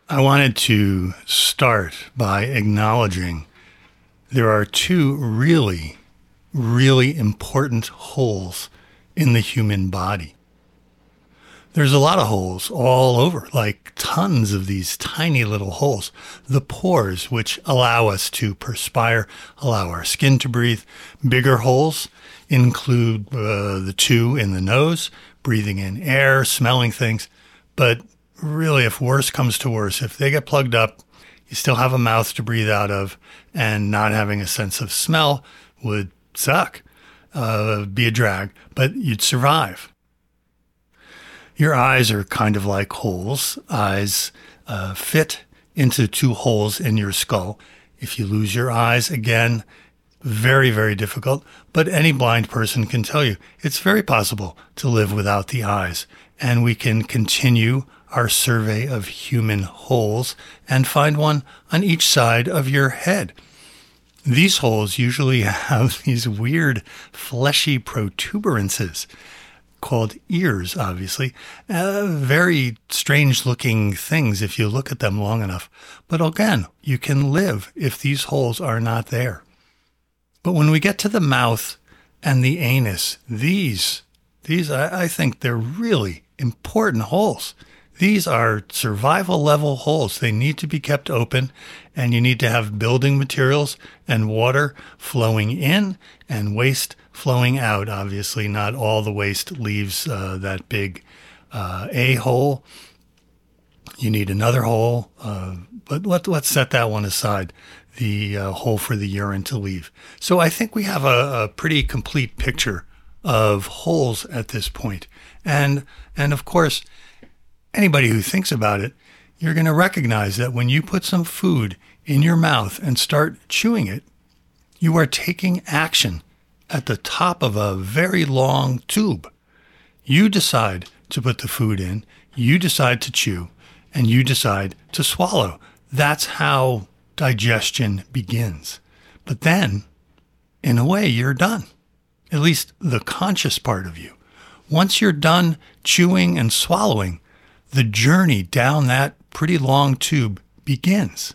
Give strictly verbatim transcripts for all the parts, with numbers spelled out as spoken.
I wanted to start by acknowledging there are two really, really important holes in the human body. There's a lot of holes all over, like tons of these tiny little holes. The pores, which allow us to perspire, allow our skin to breathe. Bigger holes include uh, the two in the nose, breathing in air, smelling things. But really, if worse comes to worse, if they get plugged up, you still have a mouth to breathe out of, and not having a sense of smell would suck, uh, be a drag, but you'd survive. Your eyes are kind of like holes. Eyes uh, fit into two holes in your skull. If you lose your eyes, again, very, very difficult. But any blind person can tell you it's very possible to live without the eyes. And we can continue our survey of human holes and find one on each side of your head. These holes usually have these weird fleshy protuberances called ears, obviously. Uh, very strange looking things if you look at them long enough. But again, you can live if these holes are not there. But when we get to the mouth and the anus, these, these I, I think they're really important holes. These are survival level holes. They need to be kept open, and you need to have building materials and water flowing in and waste flowing out. Obviously, not all the waste leaves uh, that big uh, A hole. You need another hole, uh, but let, let's set that one aside, the uh, hole for the urine to leave. So I think we have a, a pretty complete picture of holes at this point. And, and of course, anybody who thinks about it, you're going to recognize that when you put some food in your mouth and start chewing it, you are taking action at the top of a very long tube. You decide to put the food in, you decide to chew, and you decide to swallow. That's how digestion begins. But then, in a way, you're done. At least the conscious part of you. Once you're done chewing and swallowing, the journey down that pretty long tube begins.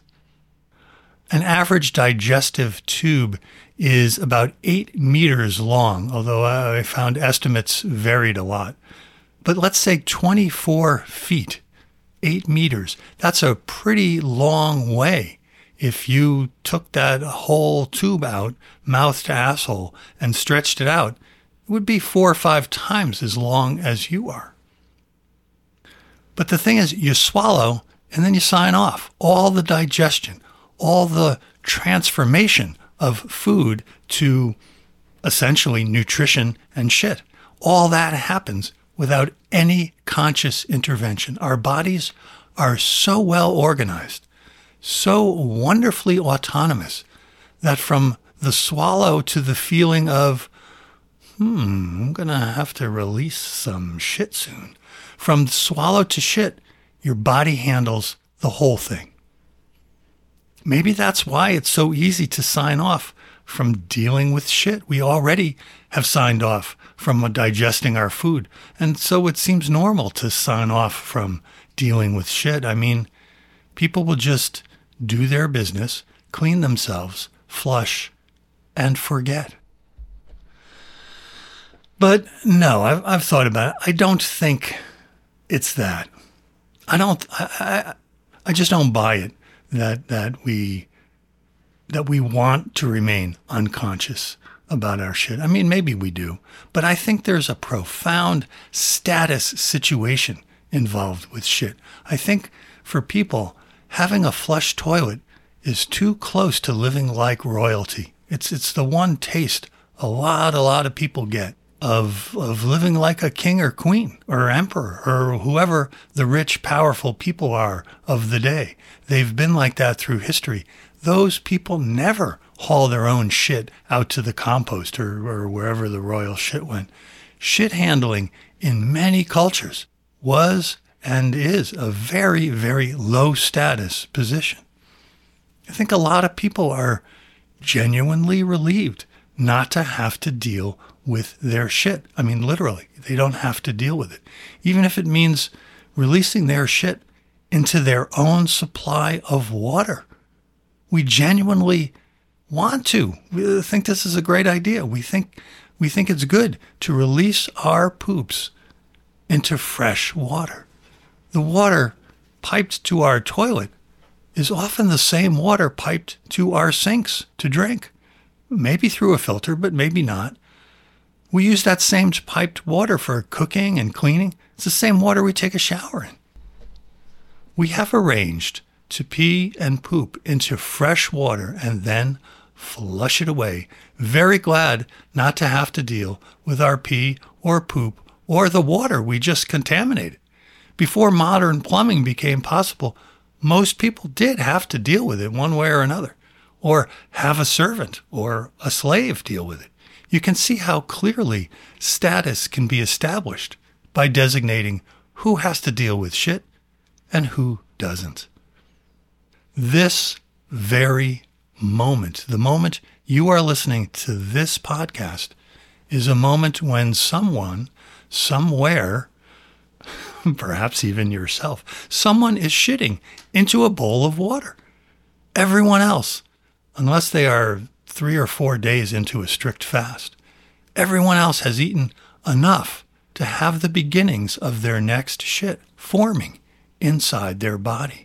An average digestive tube is about eight meters long, although I found estimates varied a lot. But let's say twenty-four feet, eight meters. That's a pretty long way. If you took that whole tube out, mouth to asshole, and stretched it out, it would be four or five times as long as you are. But the thing is, you swallow and then you sign off. All the digestion, all the transformation of food to essentially nutrition and shit. All that happens without any conscious intervention. Our bodies are so well organized, so wonderfully autonomous, that from the swallow to the feeling of, hmm, I'm going to have to release some shit soon. From swallow to shit, your body handles the whole thing. Maybe that's why it's so easy to sign off from dealing with shit. We already have signed off from digesting our food. And so it seems normal to sign off from dealing with shit. I mean, people will just do their business, clean themselves, flush, and forget. But no, I've, I've thought about it. I don't think it's that. I don't, I, I, I just don't buy it that, that we, that we want to remain unconscious about our shit. I mean, maybe we do, but I think there's a profound status situation involved with shit. I think for people, having a flush toilet is too close to living like royalty. It's, it's the one taste a lot, a lot of people get of of living like a king or queen or emperor or whoever the rich, powerful people are of the day. They've been like that through history. Those people never haul their own shit out to the compost or, or wherever the royal shit went. Shit handling in many cultures was and is a very, very low status position. I think a lot of people are genuinely relieved not to have to deal with their shit. I mean, literally, they don't have to deal with it. Even if it means releasing their shit into their own supply of water. We genuinely want to. We think this is a great idea. We think we think it's good to release our poops into fresh water. The water piped to our toilet is often the same water piped to our sinks to drink. Maybe through a filter, but maybe not. We use that same piped water for cooking and cleaning. It's the same water we take a shower in. We have arranged to pee and poop into fresh water and then flush it away. Very glad not to have to deal with our pee or poop or the water we just contaminated. Before modern plumbing became possible, most people did have to deal with it one way or another, or have a servant or a slave deal with it. You can see how clearly status can be established by designating who has to deal with shit and who doesn't. This very moment, the moment you are listening to this podcast, is a moment when someone, somewhere, perhaps even yourself, someone is shitting into a bowl of water. Everyone else, unless they are three or four days into a strict fast, everyone else has eaten enough to have the beginnings of their next shit forming inside their body.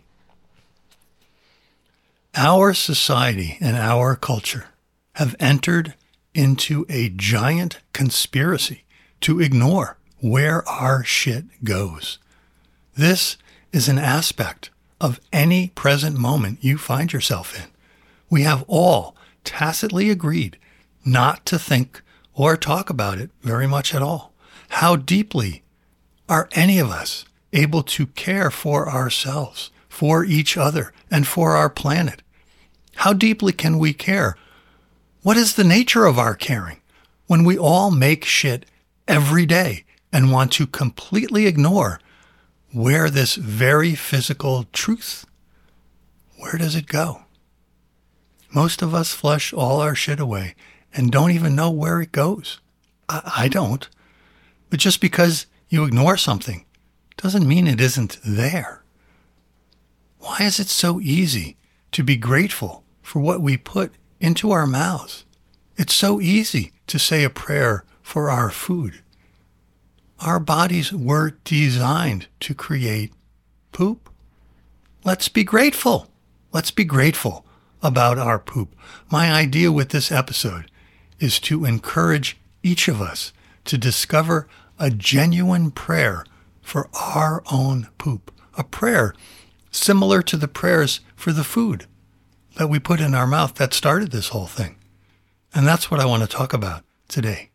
Our society and our culture have entered into a giant conspiracy to ignore where our shit goes. This is an aspect of any present moment you find yourself in. We have all tacitly agreed not to think or talk about it very much at all. How deeply are any of us able to care for ourselves, for each other, and for our planet? How deeply can we care? What is the nature of our caring when we all make shit every day and want to completely ignore where this very physical truth, where does it go? Most of us flush all our shit away and don't even know where it goes. I, I don't. But just because you ignore something doesn't mean it isn't there. Why is it so easy to be grateful for what we put into our mouths? It's so easy to say a prayer for our food. Our bodies were designed to create poop. Let's be grateful. Let's be grateful about our poop. My idea with this episode is to encourage each of us to discover a genuine prayer for our own poop. A prayer similar to the prayers for the food that we put in our mouth that started this whole thing. And that's what I want to talk about today.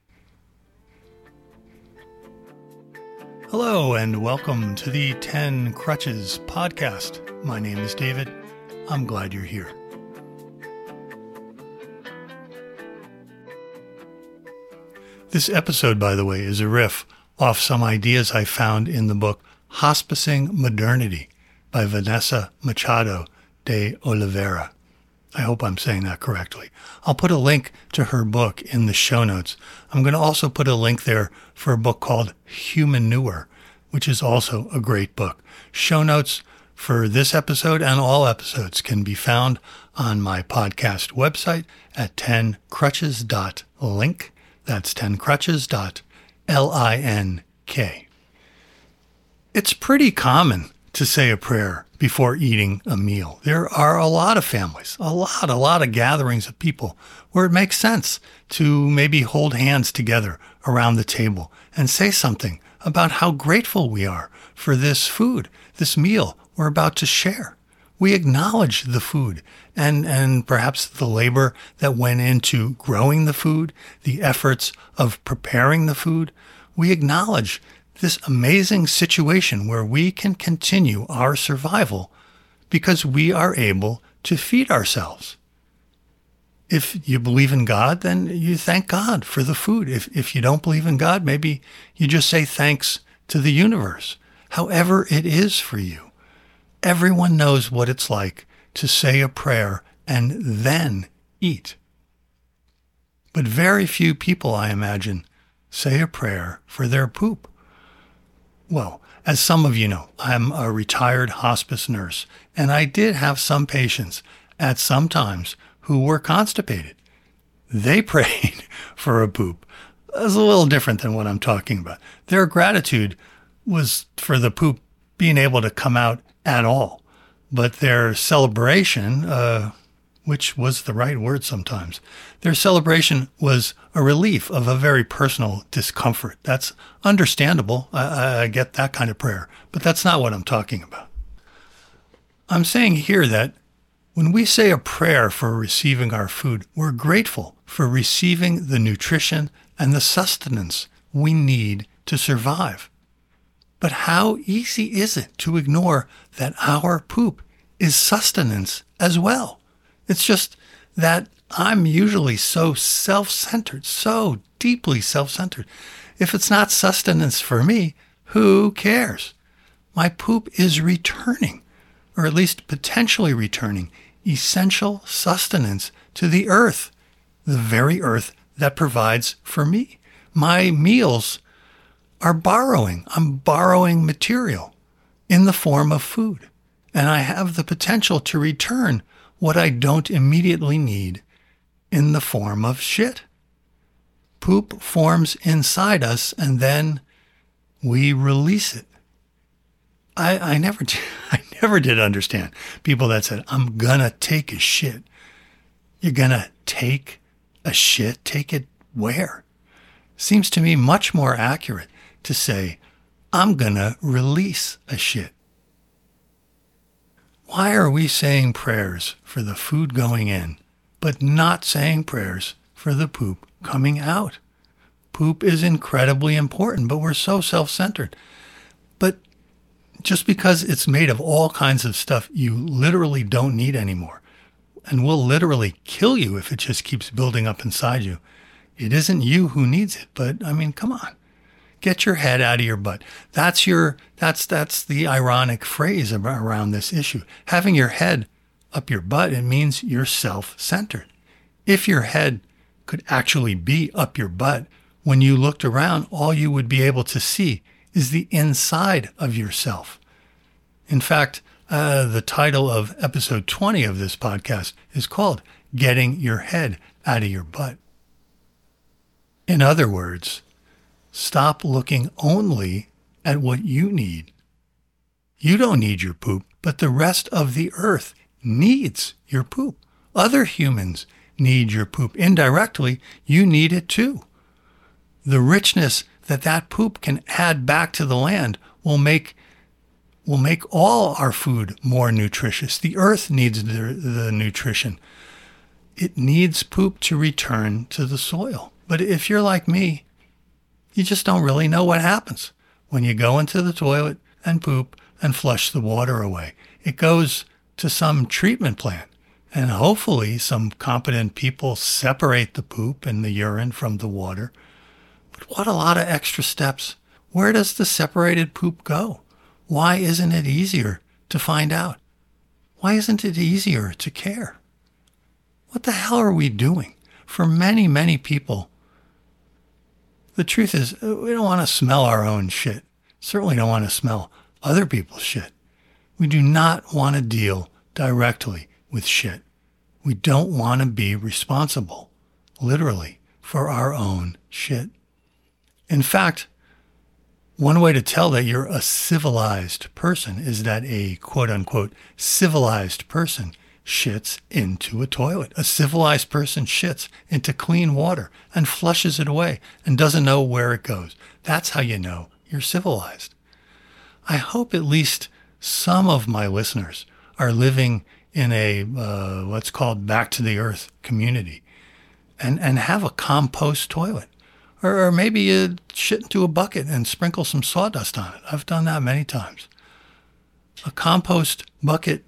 Hello and welcome to the ten Crutches podcast. My name is David. I'm glad you're here. This episode, by the way, is a riff off some ideas I found in the book Hospicing Modernity by Vanessa Machado de Oliveira. I hope I'm saying that correctly. I'll put a link to her book in the show notes. I'm going to also put a link there for a book called Humanure, which is also a great book. Show notes for this episode and all episodes can be found on my podcast website at ten crutches dot link. That's ten crutches dot link. It's pretty common to say a prayer before eating a meal. There are a lot of families, a lot, a lot of gatherings of people where it makes sense to maybe hold hands together around the table and say something about how grateful we are for this food, this meal we're about to share. We acknowledge the food and, and perhaps the labor that went into growing the food, the efforts of preparing the food. We acknowledge this amazing situation where we can continue our survival because we are able to feed ourselves. If you believe in God, then you thank God for the food. If, if you don't believe in God, maybe you just say thanks to the universe. However it is for you. Everyone knows what it's like to say a prayer and then eat. But very few people, I imagine, say a prayer for their poop. Well, As some of you know, I'm a retired hospice nurse, and I did have some patients at some times who were constipated. They prayed for a poop. It's a little different than what I'm talking about. Their gratitude was for the poop being able to come out at all. But their celebration, uh, which was the right word sometimes, their celebration was a relief of a very personal discomfort. That's understandable. I, I get that kind of prayer, but that's not what I'm talking about. I'm saying here that when we say a prayer for receiving our food, we're grateful for receiving the nutrition and the sustenance we need to survive. But how easy is it to ignore that our poop is sustenance as well? It's just that I'm usually so self-centered, so deeply self-centered. If it's not sustenance for me, who cares? My poop is returning, or at least potentially returning, essential sustenance to the earth, the very earth that provides for me. My meals are borrowing. I'm borrowing material in the form of food, and I have the potential to return what I don't immediately need in the form of shit. Poop forms inside us, and then we release it. I, I never did, I never did understand people that said, I'm gonna take a shit. You're gonna take a shit? Take it where? Seems to me much more accurate to say, I'm gonna release a shit. Why are we saying prayers for the food going in, but not saying prayers for the poop coming out? Poop is incredibly important, but we're so self-centered. But just because it's made of all kinds of stuff you literally don't need anymore, and will literally kill you if it just keeps building up inside you, it isn't you who needs it. But I mean, come on. Get your head out of your butt. That's your, that's, that's the ironic phrase around this issue. Having your head up your butt, it means you're self-centered. If your head could actually be up your butt, when you looked around, all you would be able to see is the inside of yourself. In fact, uh, the title of episode twenty of this podcast is called Getting Your Head Out of Your Butt. In other words, stop looking only at what you need. You don't need your poop, but the rest of the earth needs your poop. Other humans need your poop. Indirectly, you need it too. The richness that that poop can add back to the land will make will make all our food more nutritious. The earth needs the, the nutrition. It needs poop to return to the soil. But if you're like me, you just don't really know what happens when you go into the toilet and poop and flush the water away. It goes to some treatment plant, and hopefully some competent people separate the poop and the urine from the water. But what a lot of extra steps. Where does the separated poop go? Why isn't it easier to find out? Why isn't it easier to care? What the hell are we doing? For many, many people, the truth is, we don't want to smell our own shit. Certainly don't want to smell other people's shit. We do not want to deal directly with shit. We don't want to be responsible, literally, for our own shit. In fact, one way to tell that you're a civilized person is that a quote-unquote civilized person shits into a toilet. A civilized person shits into clean water and flushes it away and doesn't know where it goes. That's how you know you're civilized. I hope at least some of my listeners are living in a, uh, what's called back to the earth community and, and have a compost toilet. Or, or maybe you shit into a bucket and sprinkle some sawdust on it. I've done that many times. A compost bucket,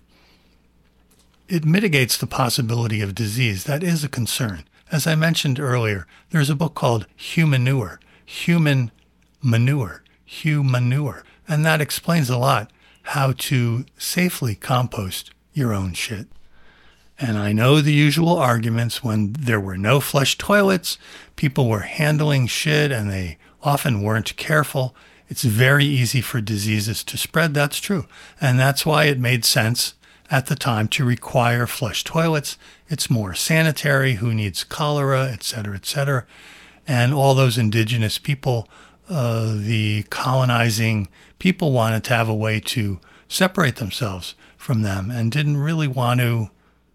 it mitigates the possibility of disease. That is a concern. As I mentioned earlier, there's a book called Humanure, Human Manure, Humanure, and that explains a lot how to safely compost your own shit. And I know the usual arguments. When there were no flush toilets, people were handling shit and they often weren't careful. It's very easy for diseases to spread. That's true. And that's why it made sense at the time to require flush toilets. It's more sanitary. Who needs cholera, et cetera, et cetera. And all those indigenous people, uh, the colonizing people wanted to have a way to separate themselves from them and didn't really want to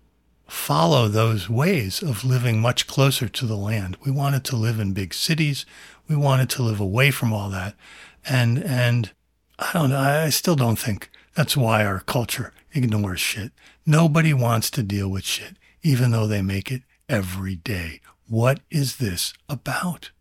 follow those ways of living much closer to the land. We wanted to live in big cities. We wanted to live away from all that. And and I don't know, I still don't think that's why our culture ignores shit. Nobody wants to deal with shit, even though they make it every day. What is this about?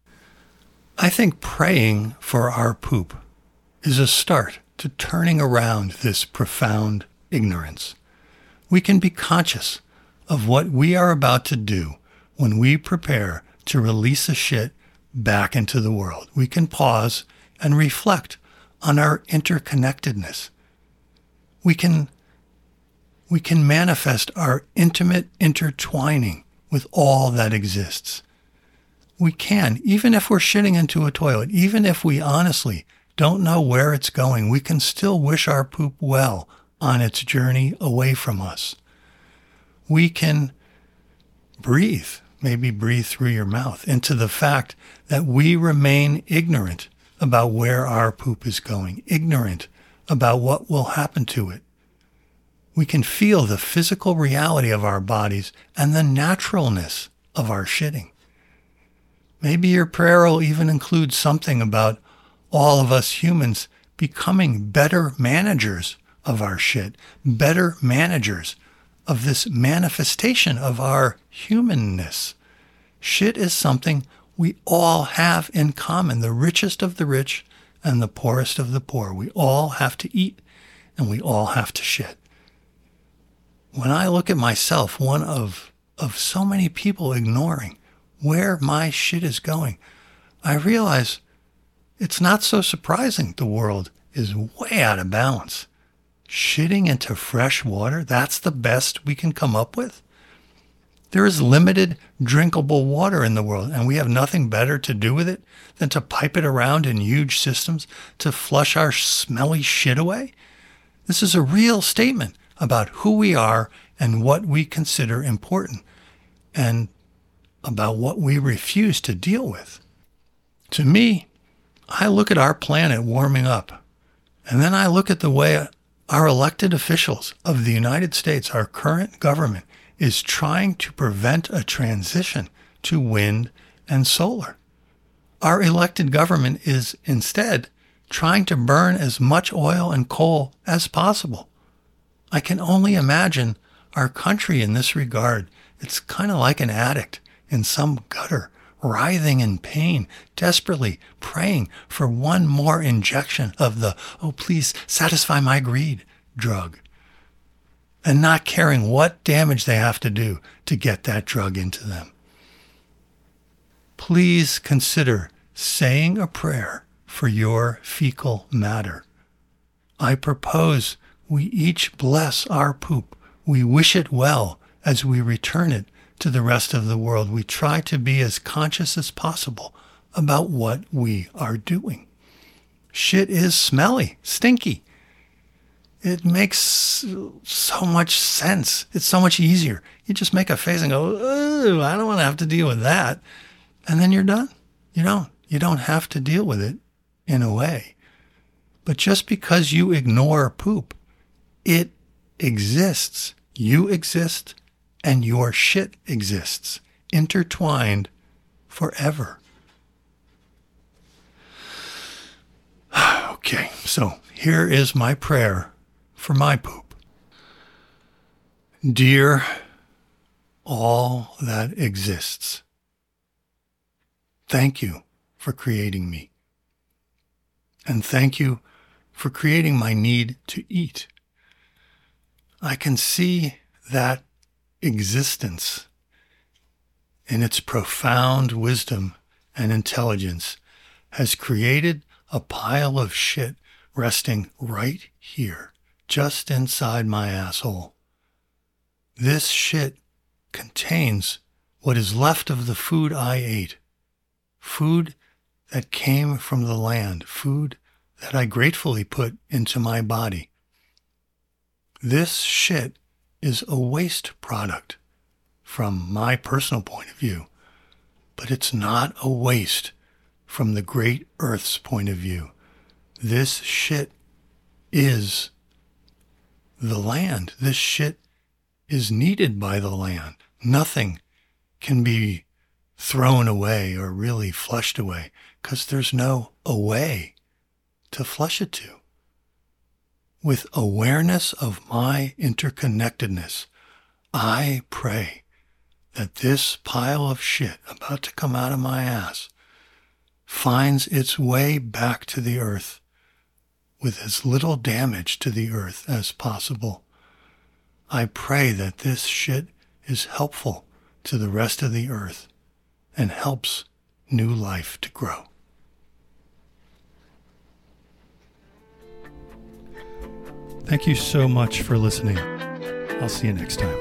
I think praying for our poop is a start to turning around this profound ignorance. We can be conscious of what we are about to do when we prepare to release a shit back into the world. We can pause and reflect on our interconnectedness. We can, we can manifest our intimate intertwining with all that exists. We can, even if we're shitting into a toilet, even if we honestly don't know where it's going, we can still wish our poop well on its journey away from us. We can breathe, maybe breathe through your mouth, into the fact that we remain ignorant about where our poop is going, ignorant about what will happen to it. We can feel the physical reality of our bodies and the naturalness of our shitting. Maybe your prayer will even include something about all of us humans becoming better managers of our shit, better managers of this manifestation of our humanness. Shit is something we all have in common, the richest of the rich and the poorest of the poor. We all have to eat and we all have to shit. When I look at myself, one of, of so many people ignoring where my shit is going, I realize it's not so surprising the world is way out of balance. Shitting into fresh water, that's the best we can come up with? There is limited drinkable water in the world, and we have nothing better to do with it than to pipe it around in huge systems to flush our smelly shit away? This is a real statement about who we are and what we consider important, and about what we refuse to deal with. To me, I look at our planet warming up, and then I look at the way our elected officials of the United States, our current government, is trying to prevent a transition to wind and solar. Our elected government is instead trying to burn as much oil and coal as possible. I can only imagine our country in this regard. It's kind of like an addict in some gutter, writhing in pain, desperately praying for one more injection of the, oh, please satisfy my greed drug, and not caring what damage they have to do to get that drug into them. Please consider saying a prayer for your fecal matter. I propose we each bless our poop. We wish it well as we return it to the rest of the world. We try to be as conscious as possible about what we are doing. Shit is smelly, stinky. It makes so much sense. It's so much easier. You just make a face and go, oh, I don't want to have to deal with that. And then you're done. You don't. You don't have to deal with it in a way. But just because you ignore poop, it exists. You exist and your shit exists, intertwined forever. Okay, so here is my prayer for my poop. Dear all that exists, thank you for creating me. And thank you for creating my need to eat. I can see that existence in its profound wisdom and intelligence has created a pile of shit resting right here, just inside my asshole. This shit contains what is left of the food I ate, food that came from the land, food that I gratefully put into my body. This shit is a waste product from my personal point of view, but it's not a waste from the great Earth's point of view. This shit is the land. This shit is needed by the land. Nothing can be thrown away or really flushed away because there's no away to flush it to. With awareness of my interconnectedness, I pray that this pile of shit about to come out of my ass finds its way back to the earth with as little damage to the earth as possible. I pray that this shit is helpful to the rest of the earth and helps new life to grow. Thank you so much for listening. I'll see you next time.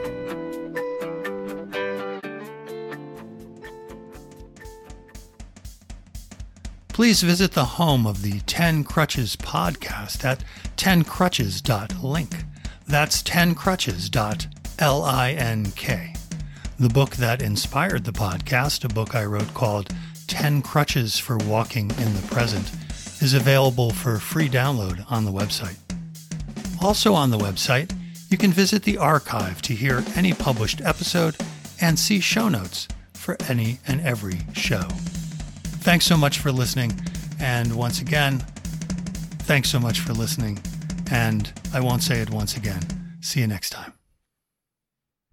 Please visit the home of the ten Crutches podcast at ten crutches dot link. That's ten crutches dot link. The book that inspired the podcast, a book I wrote called ten Crutches for Walking in the Present, is available for free download on the website. Also on the website, you can visit the archive to hear any published episode and see show notes for any and every show. Thanks so much for listening, and once again, thanks so much for listening, and I won't say it once again. See you next time.